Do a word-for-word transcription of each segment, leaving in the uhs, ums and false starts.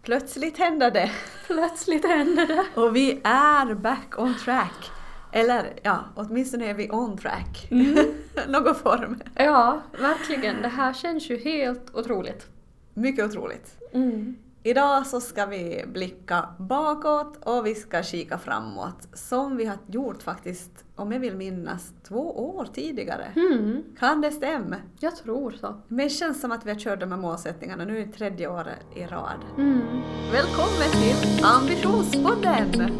Plötsligt händer det. Plötsligt händer det. Och vi är back on track. Eller ja, åtminstone är vi on track. Mm. Någon form. Ja, verkligen. Det här känns ju helt otroligt. Mycket otroligt. Mm. Idag så ska vi blicka bakåt och vi ska kika framåt. Som vi har gjort faktiskt, om jag vill minnas, två år tidigare. Mm. Kan det stämma? Jag tror så. Men det känns som att vi har kört de här målsättningarna. Nu är det tredje året i rad. Mm. Välkommen till Ambitionspodden!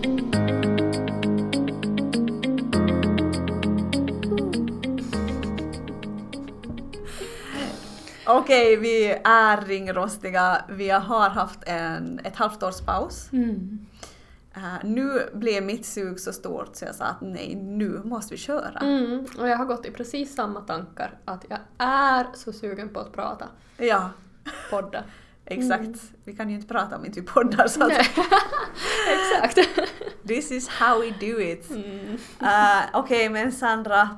Okej, vi är ringrostiga. Vi har haft en, ett halvt års paus. Mm. Uh, nu blev mitt sug så stort så jag sa att nej, nu måste vi köra. Mm. Och jag har gått i precis samma tankar. Att jag är så sugen på att prata. Ja, Podda. exakt. Mm. Vi kan ju inte prata om inte vi poddar. Så att Exakt. this is how we do it. Mm. Uh, Okej, men Sandra,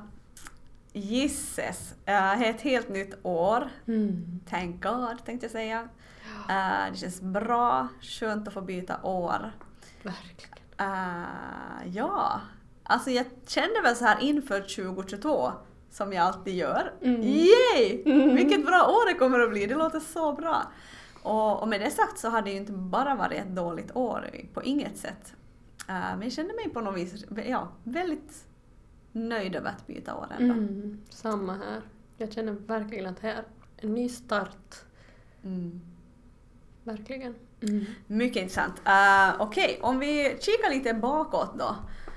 gisses. Uh, det är ett helt nytt år. Mm. Thank God, tänkte jag säga. Uh, det känns bra, skönt att få byta år. Verkligen. Uh, ja, alltså jag kände väl så här inför tjugohundratjugotvå som jag alltid gör. Mm. Yay! Mm. Vilket bra år det kommer att bli, det låter så bra. Och, och med det sagt så har det ju inte bara varit ett dåligt år på inget sätt. Uh, men jag kände mig på något vis ja, väldigt nöjd över att byta år ändå. Mm. Samma här. Jag känner verkligen att det är en ny start. Mm. Verkligen. Mm. Mycket intressant. Uh, Okej, okay, om vi kikar lite bakåt då.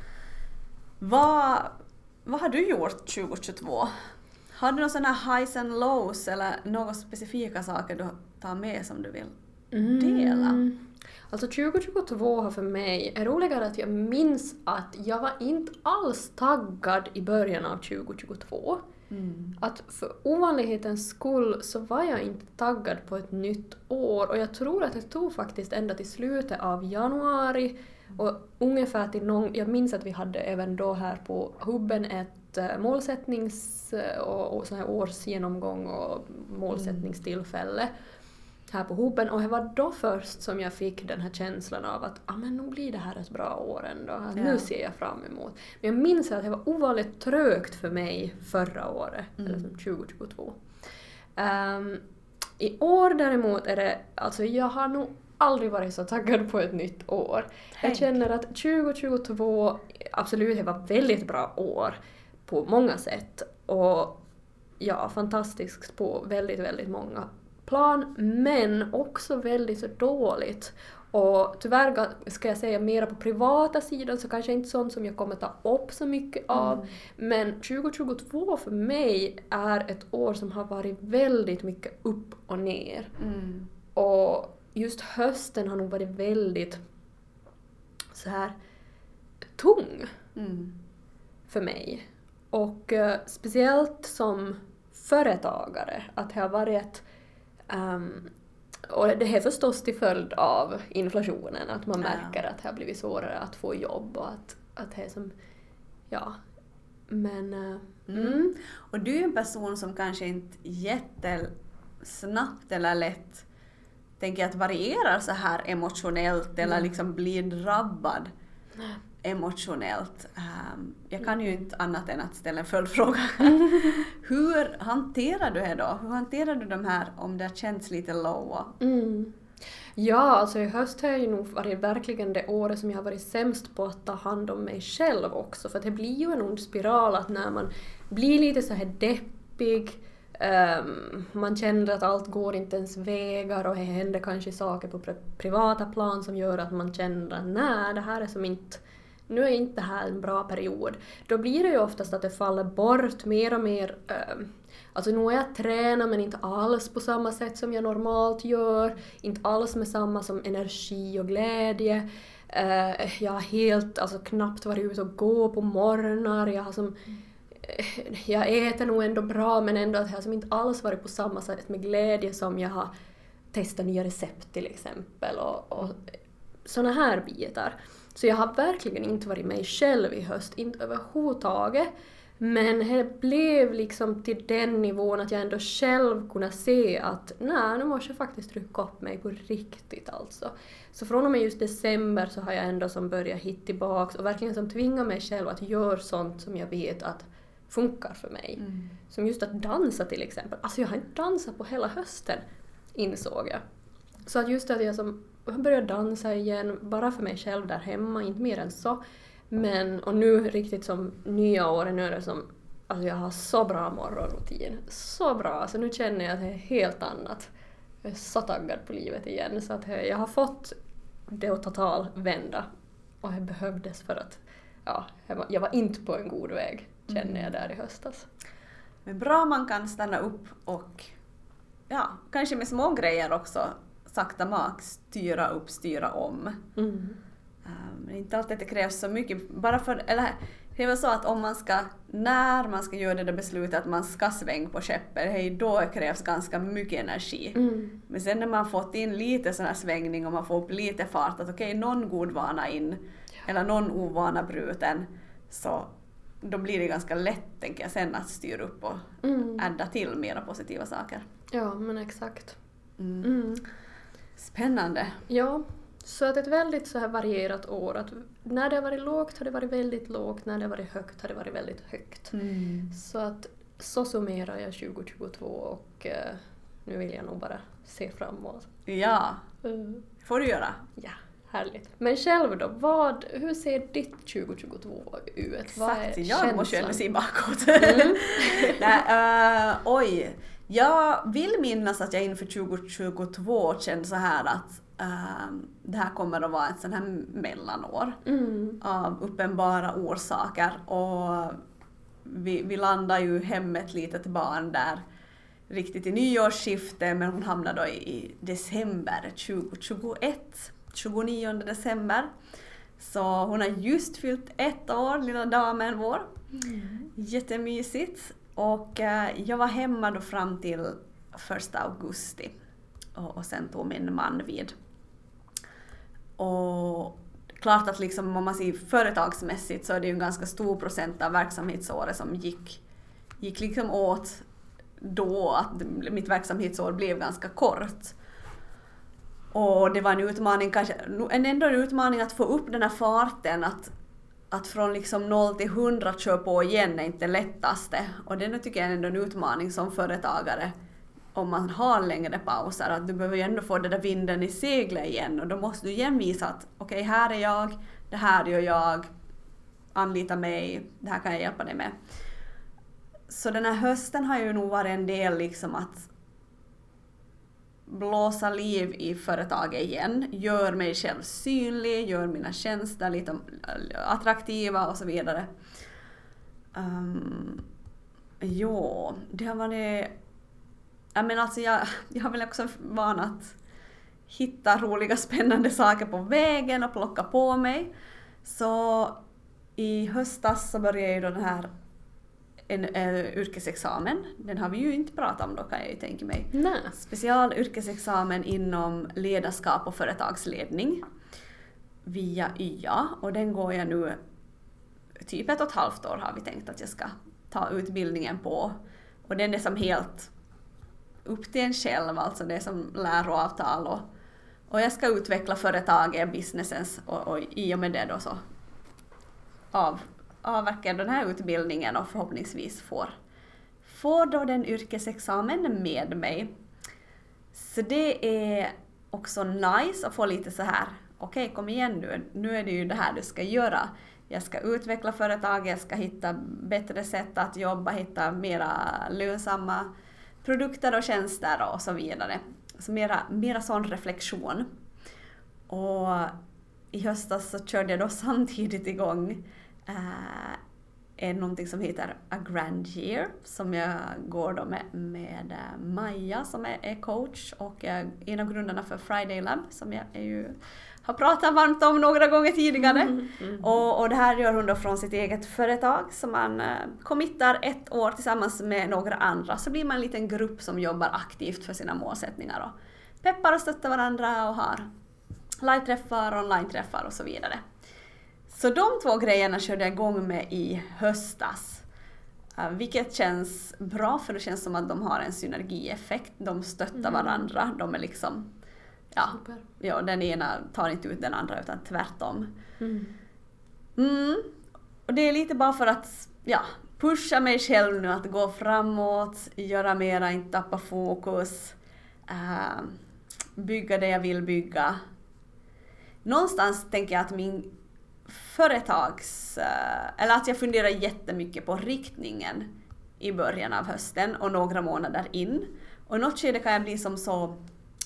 Vad, vad har du gjort tjugohundratjugotvå? Har du några sådana highs and lows eller några specifika saker du tar med som du vill dela? Mm. Alltså tjugohundratjugotvå har för mig är roligare att jag minns att jag var inte alls taggad i början av tjugohundratjugotvå. Mm. Att för ovanlighetens skull så var jag inte taggad på ett nytt år och jag tror att det tog faktiskt ända till slutet av januari och ungefär till någon, jag minns att vi hade även då här på hubben ett uh, målsättnings och, och så här årsgenomgång och målsättningstillfälle mm. här på hubben och det var då först som jag fick den här känslan av att ah, men nu blir det här ett bra år ändå, att ja. Nu ser jag fram emot. Men jag minns att det var ovanligt trögt för mig förra året, mm. eller som tjugohundratjugotvå. Um, I år däremot är det, alltså jag har nog aldrig varit så taggad på ett nytt år. Tänk. Jag känner att tjugohundratjugotvå absolut det var väldigt bra år på många sätt och ja, fantastiskt på väldigt, väldigt många plan, men också väldigt så dåligt. Och tyvärr ska jag säga mera på privata sidan så kanske inte sånt som jag kommer ta upp så mycket av. Mm. Men tjugohundratjugotvå för mig är ett år som har varit väldigt mycket upp och ner. Mm. Och just hösten har nog varit väldigt så här tung mm. för mig. Och uh, speciellt som företagare att det har varit Um, och det är förstås till följd av inflationen att man märker ja. Att det har blivit svårare att få jobb och att, att det är som, ja, men uh, mm. Mm. Och du är en person som kanske inte jättesnabbt eller lätt tänker att varierar så här emotionellt eller mm. liksom blir drabbad mm. emotionellt. Um, jag kan ju inte annat än att ställa en följdfråga. Hur hanterar du det då? Hur hanterar du de här om det känns lite low? Mm. Ja, alltså i höst har jag ju nog varit verkligen det året som jag har varit sämst på att ta hand om mig själv också. För det blir ju en ond spiral att när man blir lite så här deppig, um, man känner att allt går inte ens vägar och det händer kanske saker på privata plan som gör att man känner att nej, det här är som inte nu är inte det här en bra period. Då blir det ju oftast att det faller bort mer och mer. Uh, alltså nu är jag tränar men inte alls på samma sätt som jag normalt gör. Inte alls med samma som energi och glädje. Uh, jag har helt, alltså knappt varit ute och gå på morgnar. Jag har som... Uh, jag äter nog ändå bra men ändå att jag har som inte alls varit på samma sätt med glädje som jag har testat nya recept till exempel. Och, och såna här bitar. Så jag har verkligen inte varit mig själv i höst, inte överhuvudtaget. Men det blev liksom till den nivån att jag ändå själv kunde se att nej, nu måste jag faktiskt trycka upp mig på riktigt alltså. Så från och med just december så har jag ändå som börjat hitta tillbaks och verkligen som tvinga mig själv att göra sånt som jag vet att funkar för mig. Mm. Som just att dansa till exempel. Alltså jag har inte dansat på hela hösten, insåg jag. Så att just att jag som jag började dansa igen, bara för mig själv där hemma, inte mer än så. Men, och nu riktigt som nya året, nu är det som, alltså jag har så bra morgonrutin. Så bra, alltså nu känner jag att det är helt annat. Jag är så taggad på livet igen, så att jag har fått det att total vända. Och det behövdes för att, ja, jag var inte på en god väg, känner jag där i höstas. Men bra man kan stanna upp och, ja, kanske med små grejer också, sakta mak, styra upp, styra om. Mm. Men um, inte alltid att det krävs så mycket. Bara för, eller, det är väl så att om man ska, när man ska göra det där beslutet att man ska svänga på skeppet, hej, då krävs ganska mycket energi. Mm. Men sen när man fått in lite sån här svängning och man får upp lite fart, att okej, okay, någon god vana in, ja. Eller någon ovana bruten, så då blir det ganska lätt, tänker jag, sen att styra upp och mm. adda till mera positiva saker. Ja, men exakt. Mm. Mm. Spännande. Ja. Så att ett väldigt så här varierat år. Att när det har varit lågt har det varit väldigt lågt. När det har varit högt har det varit väldigt högt. Mm. Så att så summerar jag tjugohundratjugotvå och eh, nu vill jag nog bara se framåt. Ja, mm. får du göra. Ja, härligt. Men själv då, vad, hur ser ditt tjugohundratjugotvå ut? Exakt, vad är jag måste själv se bakåt. Mm. Nej, uh, oj, jag vill minnas att jag inför tjugohundratjugotvå kände så här att Uh, det här kommer att vara ett sån här mellanår mm. av uppenbara orsaker, och vi, vi landar ju hemmet lite till barn där riktigt i nyårsskiftet, men hon hamnade då i, i december tjugohundratjugoett, tjugonionde december, så hon har just fyllt ett år, lilla damen vår. Mm. Jättemysigt, och uh, jag var hemma då fram till första augusti. Och, och sen tog min man vid. Och klart att liksom, om man ser företagsmässigt så är det ju en ganska stor procent av verksamhetsåret som gick, gick liksom åt då, att mitt verksamhetsår blev ganska kort. Och det var en utmaning, kanske en ändå en utmaning att få upp den här farten, att, att från liksom noll till hundra köra på igen är inte det lättaste. Och det tycker jag är ändå en utmaning som företagare. Om man har längre pauser, att du behöver ju ändå få den där vinden i seglet igen, och då måste du igen visa att okej, okay, här är jag, det här gör jag, anlita mig, det här kan jag hjälpa dig med. Så den här hösten har ju nog varit en del liksom att blåsa liv i företaget igen, gör mig själv synlig, gör mina tjänster lite attraktiva och så vidare. Um, jo, det har varit... Ja, men alltså jag, jag har väl också van att hitta roliga, spännande saker på vägen och plocka på mig. Så i höstas så började jag ju då den här en, en yrkesexamen. Den har vi ju inte pratat om då, kan jag ju tänka mig. Nej. Special yrkesexamen inom ledarskap och företagsledning via Y A. Och den går jag nu typ ett och ett halvt år har vi tänkt att jag ska ta utbildningen på. Och den är som helt upp till en själv, alltså det är som läroavtal, och, och jag ska utveckla företaget, businessens, och, och i och med det då så av, avverkar den här utbildningen och förhoppningsvis får, får då den yrkesexamen med mig. Så det är också nice att få lite så här, okej, okay, kom igen nu, nu är det ju det här du ska göra. Jag ska utveckla företaget, jag ska hitta bättre sätt att jobba, hitta mera lönsamma produkter och tjänster och så vidare. Så mera, mera sån reflektion. Och i höstas så körde jag då samtidigt igång eh, är någonting som heter A Grand Year, som jag går då med, med Maja som är, är coach och är en av grundarna för Friday Lab, som jag är ju, har pratat varmt om några gånger tidigare. Mm, mm. Och, och det här gör hon då från sitt eget företag, som man uh, committar ett år tillsammans med några andra, så blir man en liten grupp som jobbar aktivt för sina målsättningar och peppar och stöttar varandra och har live-träffar, online-träffar och så vidare. Så de två grejerna körde jag igång med i höstas. Uh, vilket känns bra för det känns som att de har en synergieffekt. De stöttar Mm. varandra. De är liksom, ja, Super. ja, den ena tar inte ut den andra utan tvärtom. Mm. Mm. Och det är lite bara för att ja, pusha mig själv nu att gå framåt, göra mera, inte tappa fokus, uh, bygga det jag vill bygga. Någonstans tänker jag att min företags, uh, eller att jag funderar jättemycket på riktningen i början av hösten och några månader in. Och i något skede kan jag bli som så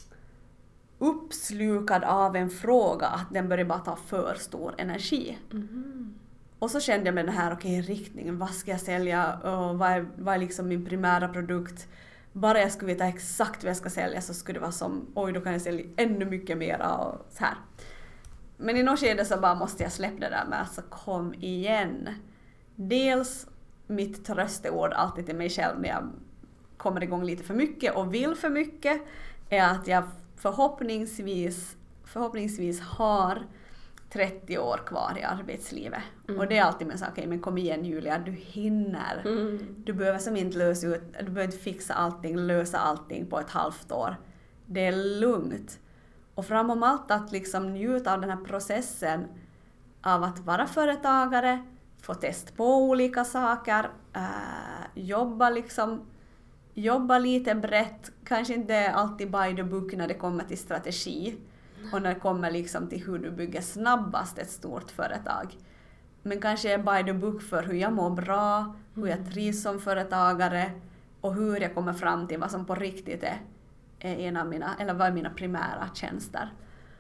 uppslukad av en fråga att den börjar bara ta för stor energi. Mm. Och så kände jag med den här, okej, okay, riktningen, vad ska jag sälja och vad är, vad är liksom min primära produkt? Bara jag skulle veta exakt vad jag ska sälja så skulle det vara som, oj, då kan jag sälja ännu mycket mera och så här. Men i något skede så bara måste jag släppa det där med alltså kom igen. Dels mitt trösteord alltid till mig själv när jag kommer igång lite för mycket och vill för mycket är att jag förhoppningsvis, förhoppningsvis har trettio år kvar i arbetslivet. Mm. Och det är alltid med så okej, okay, men kom igen Julia, du hinner. Mm. Du behöver som inte lösa ut, du behöver inte fixa allting, lösa allting på ett halvt år. Det är lugnt. Och framom allt att liksom njuta av den här processen av att vara företagare, få testa på olika saker, äh, jobba liksom, jobba lite brett, kanske inte alltid by the book när det kommer till strategi. Och när det kommer liksom till hur du bygger snabbast ett stort företag. Men kanske by the book för hur jag mår bra, hur jag trivs som företagare och hur jag kommer fram till vad som på riktigt är, är en av mina, eller vad är mina primära tjänster.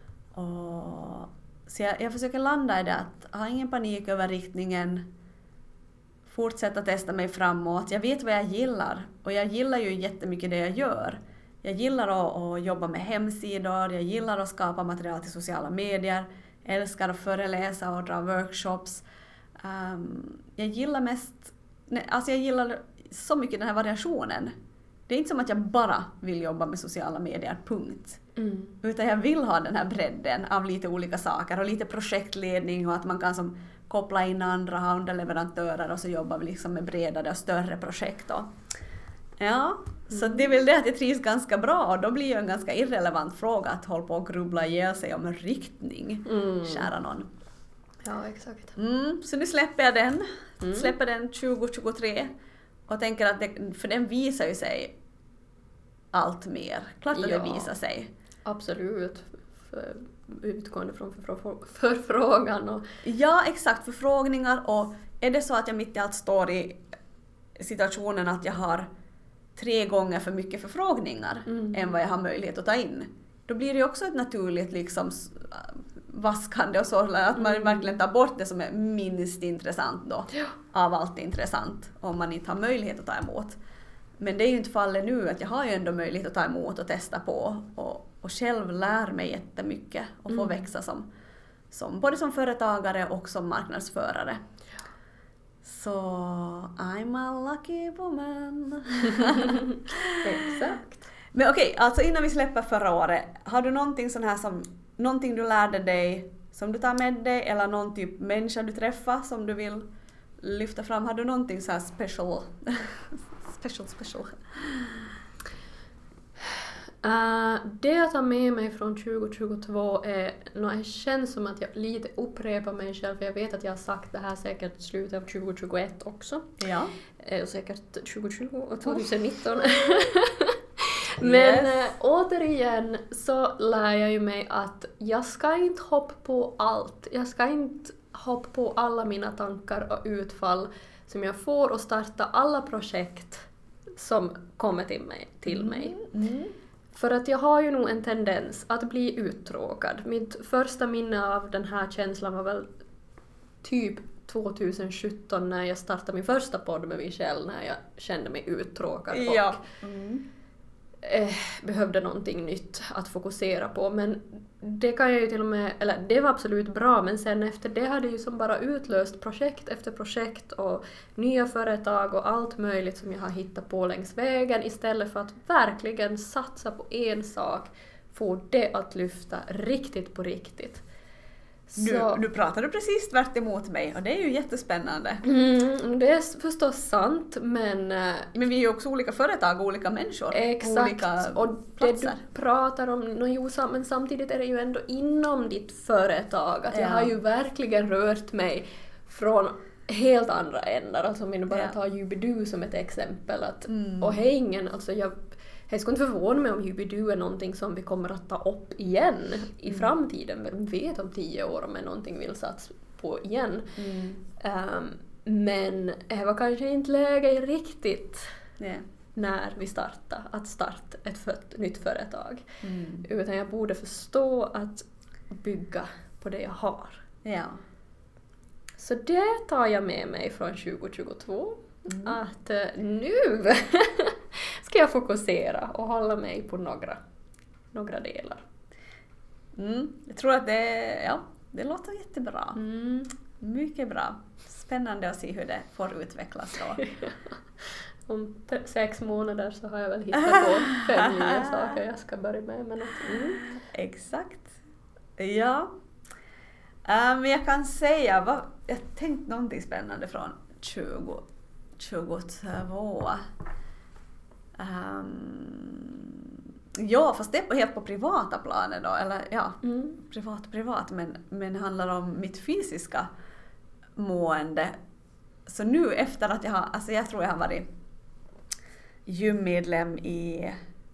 Och, så jag, jag försöker landa i det att ha ingen panik över riktningen, fortsätta testa mig framåt. Jag vet vad jag gillar och jag gillar ju jättemycket det jag gör. Jag gillar att, att jobba med hemsidor, jag gillar att skapa material till sociala medier, älskar att föreläsa och dra workshops. Um, jag gillar mest, alltså jag gillar så mycket den här variationen. Det är inte som att jag bara vill jobba med sociala medier, punkt. Mm. Utan jag vill ha den här bredden av lite olika saker och lite projektledning och att man kan som koppla in andra, ha underleverantörer och så jobbar vi liksom med bredare och större projekt då. Ja, så det är väl det att jag trivs ganska bra och då blir ju en ganska irrelevant fråga att hålla på och grubbla ihjäl sig om en riktning, mm. kära någon. Ja, exakt. Mm, så nu släpper jag den, mm. släpper den tjugo tjugotre och tänker att det, för den visar ju sig allt mer. Klart att ja, det visar sig. Absolut. För, utgående från förfrå- förfrågan. Och... Ja, exakt. Förfrågningar och är det så att jag mitt i allt står i situationen att jag har tre gånger för mycket förfrågningar mm. än vad jag har möjlighet att ta in. Då blir det också ett naturligt liksom vaskande och så att man mm. verkligen tar bort det som är minst intressant då. Ja. Av allt intressant om man inte har möjlighet att ta emot. Men det är ju inte fallet nu att jag har ju ändå möjlighet att ta emot och testa på och, och själv lär mig jättemycket och få mm. växa som, som både som företagare och som marknadsförare. Ja. Så I'm a lucky woman. Exakt. Men okej, okay, alltså innan vi släpper förra året, har du någonting sån här som någonting du lärde dig som du tar med dig eller någon typ människa du träffar som du vill lyfta fram? Har du någonting så här special? special, special. Uh, det jag tar med mig från tjugo tjugotvå är, det känns som att jag lite upprepar mig själv för jag vet att jag har sagt det här säkert i slutet av tjugo tjugoett också. Ja. Uh, och säkert tjugo tjugo och tjugonitton. Men yes. äh, återigen så lär jag ju mig att jag ska inte hoppa på allt. Jag ska inte hoppa på alla mina tankar och utfall som jag får och starta alla projekt som kommer till mig. Till mig. Mm. Mm. För att jag har ju nog en tendens att bli uttråkad. Mitt första minne av den här känslan var väl typ tjugosjutton när jag startade min första podd med Michelle när jag kände mig uttråkad och ja. mm. eh, behövde någonting nytt att fokusera på. Men det kan jag ju till och med, eller det var absolut bra, men sen efter det hade ju som bara utlöst projekt efter projekt och nya företag och allt möjligt som jag har hittat på längs vägen istället för att verkligen satsa på en sak, få det att lyfta riktigt på riktigt. Nu, nu pratar du precis tvärt emot mig och det är ju jättespännande. Mm, det är förstås sant, men... Men vi är ju också olika företag och olika människor. Exakt, olika och det platser. du pratar om, no, jo, men samtidigt är det ju ändå inom ditt företag. Att Ja. jag har ju verkligen rört mig från helt andra ändar. Alltså om vi nu bara Ja. tar Jubidu som ett exempel. Att, Mm. Och hej ingen, alltså jag... Jag skulle inte förvåna mig om Jubidu är någonting som vi kommer att ta upp igen i Mm. framtiden. Vem vet om tio år om är någonting vi vill satsa på igen. Mm. Um, men det var kanske inte läge riktigt Ja. när vi startade att starta ett för- nytt företag. Mm. Utan jag borde förstå att bygga på det jag har. Ja. Så det tar jag med mig från tjugohundratjugotvå. Mm. Att eh, nu ska jag fokusera och hålla mig på några, några delar. Mm. Jag tror att det, ja, det låter jättebra. Mm. Mycket bra. Spännande att se hur det får utvecklas då. Om te- sex månader så har jag väl hittat på fem nya saker jag ska börja med. Men att, mm. Exakt. Ja. Men um, jag kan säga, vad, jag tänkte någonting spännande från tjugo tjugotvå. Um, ja, fast det är på, helt på privata planer då. Eller ja, Mm. privat privat. Men, men handlar om mitt fysiska mående. Så nu efter att jag har, alltså jag tror jag har varit gymmedlem i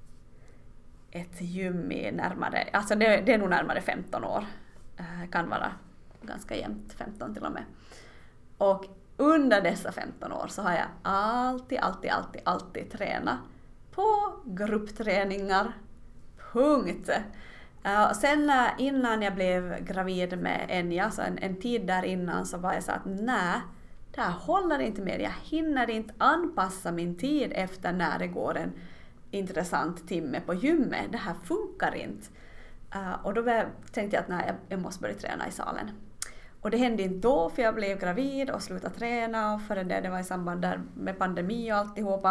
ett gym i närmare, alltså det, det är nog närmare femton år. Det kan vara ganska jämnt, femton till och med. Och under dessa femton år så har jag alltid, alltid, alltid, alltid tränat på gruppträningar. Punkt. Uh, sen uh, innan jag blev gravid med Enja, så en, en tid där innan så var jag så att nej, det här håller inte mer. Jag hinner inte anpassa min tid efter när det går en intressant timme på gymmet. Det här funkar inte. Uh, och då var, tänkte jag att nej, jag, jag måste börja träna i salen. Och det hände inte då för jag blev gravid och slutade träna. Och för det, det var i samband där med pandemi och alltihopa.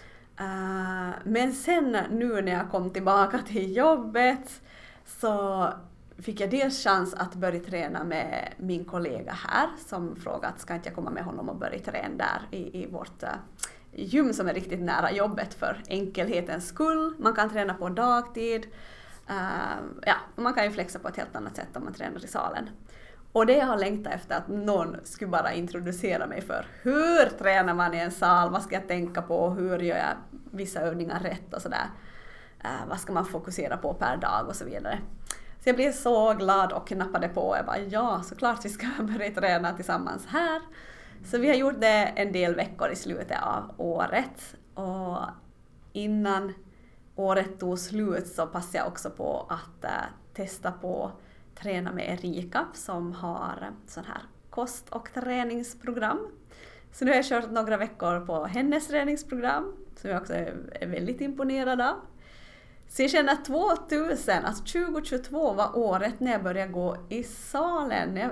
Uh, men sen nu när jag kom tillbaka till jobbet så fick jag dels chans att börja träna med min kollega här som frågat ska inte jag komma med honom och börja träna där i, i vårt uh, gym som är riktigt nära jobbet för enkelhetens skull. Man kan träna på dagtid. Uh, ja, och man kan ju flexa på ett helt annat sätt om man tränar i salen. Och det jag har längtat efter att någon skulle bara introducera mig för hur tränar man i en sal, vad ska jag tänka på, hur gör jag vissa övningar rätt och sådär. Uh, vad ska man fokusera på per dag och så vidare. Så jag blev så glad och knappade på. Jag bara ja, såklart vi ska börja träna tillsammans här. Så vi har gjort det en del veckor i slutet av året. Och innan året tog slut så passade jag också på att uh, testa på träna med Erika som har sån här kost- och träningsprogram. Så nu har jag kört några veckor på hennes träningsprogram som jag också är väldigt imponerad av. Så jag känner att tvåtusen, alltså tjugohundratjugotvå var året när jag började gå i salen. När jag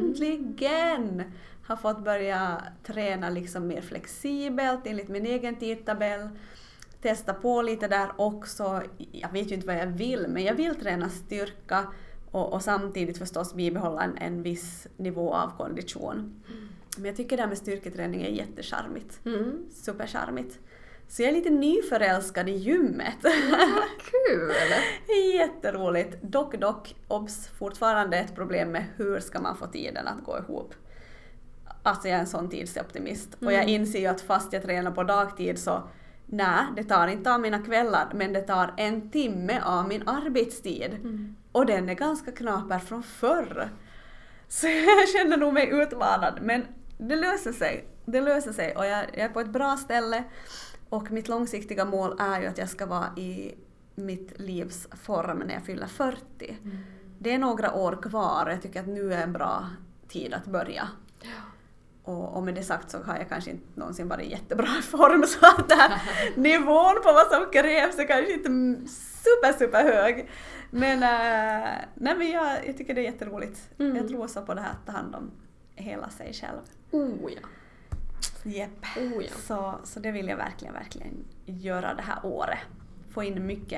äntligen har fått börja träna liksom mer flexibelt enligt min egen tidtabell. Testa på lite där också. Jag vet ju inte vad jag vill, men jag vill träna styrka och, och samtidigt förstås bibehålla en, en viss nivå av kondition. Mm. Men jag tycker det här med styrketräning är jättecharmigt. Mm. Supercharmigt. Så jag är lite nyförälskad i gymmet. Mm, kul! Jätteroligt. Dock, dock, obs, fortfarande ett problem med hur ska man få tiden att gå ihop. Alltså jag är en sån tidsoptimist. Mm. Och jag inser ju att fast jag tränar på dagtid så nej, det tar inte av mina kvällar, men det tar en timme av min arbetstid. Mm. Och den är ganska knaper från förr. Så jag känner nog mig utmanad. Men det löser sig. Det löser sig. Och jag, jag är på ett bra ställe. Och mitt långsiktiga mål är ju att jag ska vara i mitt livs form när jag fyller fyrtio. Mm. Det är några år kvar. Jag tycker att nu är en bra tid att börja. Ja. Och, och med det sagt så har jag kanske inte någonsin varit i jättebra form. Så att där, nivån på vad som krävs är kanske inte super, super hög. Men, äh, nej, men jag, jag tycker det är jätteroligt. Mm. Jag tror så på det här att ta hand om hela sig själv. Oh ja. Jepp. Oh ja. Så, så det vill jag verkligen, verkligen göra det här året. Få in mycket,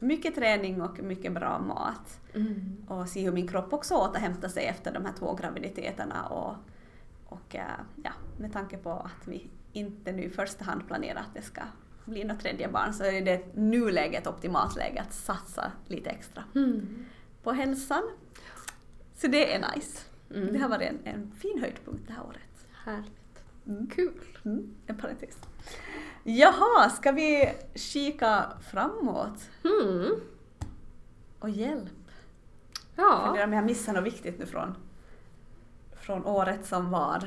mycket träning och mycket bra mat. Mm. Och se hur min kropp också återhämtar sig efter de här två graviditeterna. Och, och ja, med tanke på att vi inte nu i första hand planerar att det ska bli något tredje barn, så är det nuläget optimalt läge att satsa lite extra Mm. på hälsan. Så det är nice. Mm. Det har varit en, en fin höjdpunkt det här året. Härligt. Mm. Kul. Mm, en parentes. Jaha, ska vi kika framåt? Mm. Och hjälp. Ja. Funderar om jag missar något viktigt nu från, från året som var.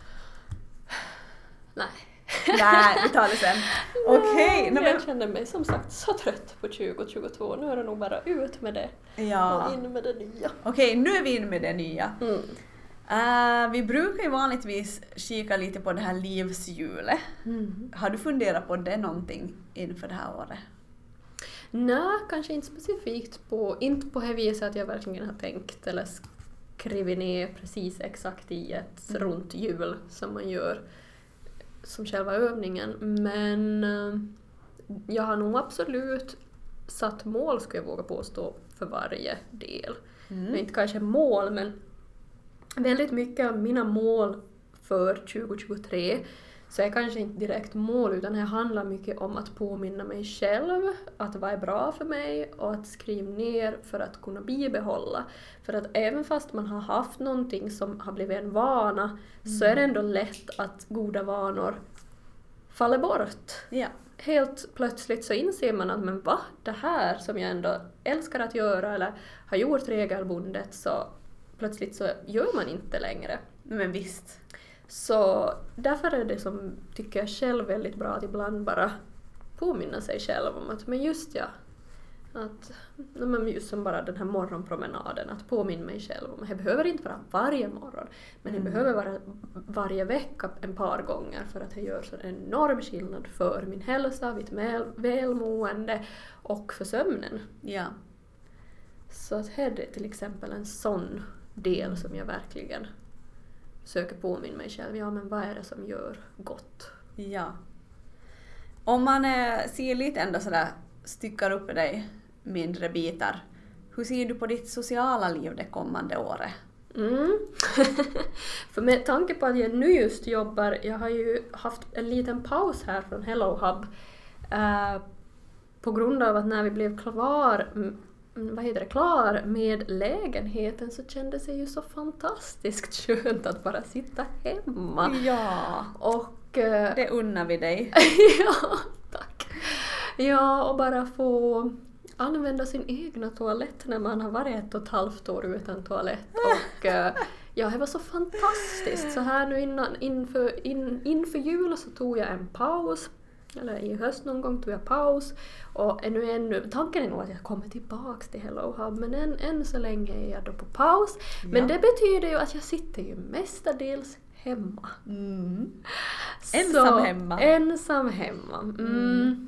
Nej. Nej, vi tar det sen. Okej. Okay, okay, jag känner mig som sagt så trött på tjugo tjugotvå. Nu är det nog bara ut med det. ja. Och in med det nya. Okej, okay, nu är vi inne med det nya. Mm. Uh, vi brukar ju vanligtvis kika lite på det här livshjulet. Mm. Har du funderat på det någonting inför det här året? Nej, kanske inte specifikt på, inte på det viset att jag verkligen har tänkt eller skrivit ner precis exakt i ett Mm. runt hjul som man gör som själva övningen. Men eh, jag har nog absolut satt mål, skulle jag våga påstå, för varje del. Mm. Inte kanske mål, men väldigt mycket av mina mål för tjugo tjugotre så är kanske inte direkt mål, utan det handlar mycket om att påminna mig själv att vad är bra för mig och att skriva ner för att kunna bibehålla. För att även fast man har haft någonting som har blivit en vana mm. så är det ändå lätt att goda vanor faller bort. Ja. Helt plötsligt så inser man att men va, det här som jag ändå älskar att göra eller har gjort regelbundet, så plötsligt så gör man inte längre. Men visst. Så därför är det som, tycker jag själv, väldigt bra att ibland bara påminna sig själv om att men just ja, att men just som bara den här morgonpromenaden, att påminna mig själv om att det behöver inte vara varje morgon, men det Mm. behöver vara varje vecka en par gånger, för att det gör så en enorm skillnad för min hälsa, mitt väl, välmående och för sömnen. Ja. Så att det är till exempel en sån del som jag verkligen försöker påminna mig själv. Ja, men vad är det som gör gott? Ja. Om man eh, ser lite ändå sådär, styckar upp i dig mindre bitar. Hur ser du på ditt sociala liv det kommande året? Mm. För med tanke på att jag nu just jobbar, jag har ju haft en liten paus här från Hello Hub eh, på grund av att när vi blev klar vad heter det, klar med lägenheten så kändes det ju så fantastiskt skönt att bara sitta hemma. Ja, och eh, det unnar vi dig. ja, tack. Ja, och bara få använda sin egna toalett när man har varit ett och ett halvt år utan toalett. Och eh, ja, det var så fantastiskt. Så här nu innan, inför, in, inför jul så tog jag en paus. Eller i höst någon gång tog jag paus. Och ännu, ännu, tanken är nog att jag kommer tillbaks till Hello Hub. Men än, än så länge är jag då på paus. Ja. Men det betyder ju att jag sitter ju mestadels hemma. Mm. Så, Ensam hemma. Ensam hemma. Mm. Mm.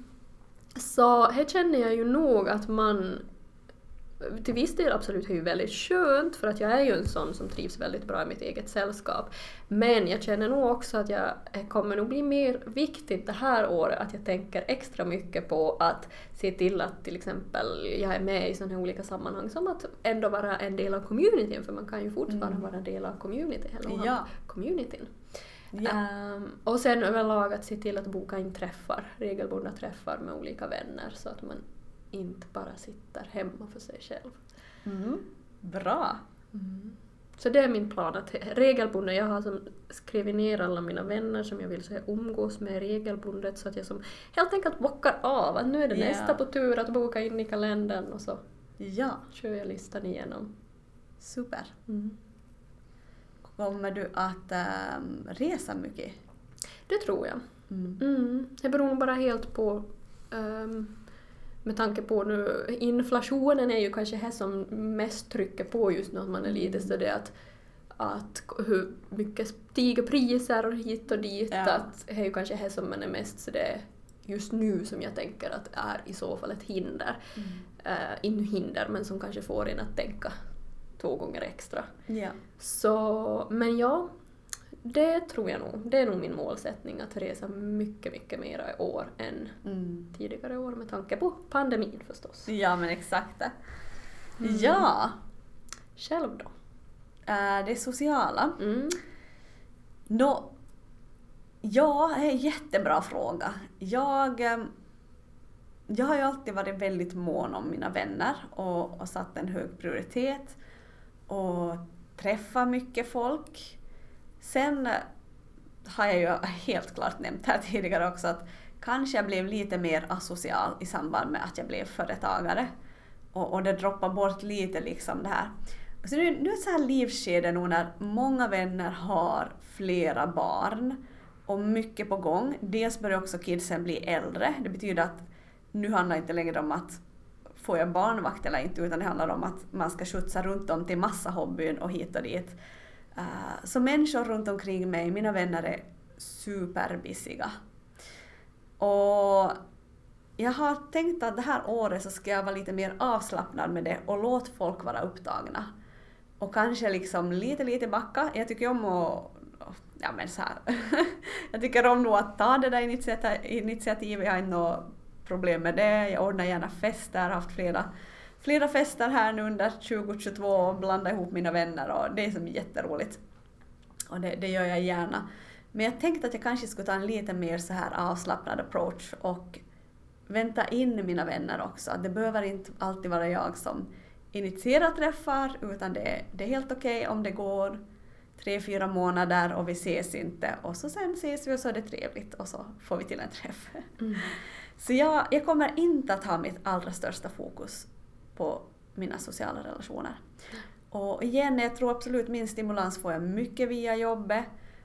Så här känner jag ju nog att man till viss del absolut är ju väldigt skönt, för att jag är ju en sån som trivs väldigt bra i mitt eget sällskap. Men jag känner nog också att jag kommer nog bli mer viktigt det här året att jag tänker extra mycket på att se till att till exempel jag är med i sådana här olika sammanhang som att ändå vara en del av communityn, för man kan ju fortfarande Mm. vara en del av community, eller Ja. communityn. Ja. Um, och sen överlag att se till att boka in träffar, regelbundna träffar med olika vänner, så att man inte bara sitter hemma för sig själv. Mm. Bra. Mm. Så det är min plan, att regelbundet, jag har som skrivit ner alla mina vänner som jag vill så jag umgås med regelbundet, så att jag som helt enkelt bockar av att nu är det Ja. nästa på tur att boka in i kalendern, och så Ja, kör jag listan igenom. super. Mm. Kommer du att ähm, resa mycket? Det tror jag. Mm. Mm. Det beror nog bara helt på, um, med tanke på nu, inflationen är ju kanske det som mest trycker på just när man är lite, så det att, att hur mycket stiger priser hit och dit, Ja. att det är ju kanske det som man är mest, så det är just nu som jag tänker att är i så fall ett hinder. Mm. Uh, inte hinder, men som kanske får en att tänka två gånger extra. Ja. Så, men ja, det tror jag nog. Det är nog min målsättning att resa mycket, mycket mer i år än Mm. tidigare år med tanke på pandemin förstås. Ja, men exakt det. Mm. Ja, Själv då? äh, det sociala. Mm. Nå, ja, det är en jättebra fråga. Jag, eh, jag har ju alltid varit väldigt mån om mina vänner och, och satt en hög prioritet och träffat mycket folk. Sen eh, har jag ju helt klart nämnt här tidigare också att kanske jag blev lite mer asocial i samband med att jag blev företagare. Och, och det droppar bort lite liksom det här. Så nu, nu är det så här livsskede nu när många vänner har flera barn och mycket på gång. Dels börjar också kidsen bli äldre. Det betyder att nu handlar det inte längre om att får jag barnvakt eller inte, utan det handlar om att man ska skjutsa runt om till massa hobbyn och hit och dit. Uh, så människor runt omkring mig, mina vänner, är superbusiga. Och jag har tänkt att det här året så ska jag vara lite mer avslappnad med det och låt folk vara upptagna. Och kanske liksom lite lite backa. Jag tycker om att, ja men så här. jag tycker om nog att ta det där initiativet. Jag har inte något problem med det. Jag ordnar gärna fester, jag har haft flera, flera fester här nu under tjugohundratjugotvå och blanda ihop mina vänner och det är som jätteroligt. Och det, det gör jag gärna. Men jag tänkte att jag kanske skulle ta en lite mer så här avslappnad approach och vänta in mina vänner också. Det behöver inte alltid vara jag som initierar träffar, utan det, det är helt okej okay om det går tre, fyra månader och vi ses inte. Och så sen ses vi och så är det trevligt och så får vi till en träff. Mm. Så jag, jag kommer inte att ha mitt allra största fokus på mina sociala relationer. Mm. Och igen, jag tror absolut min stimulans får jag mycket via jobbet.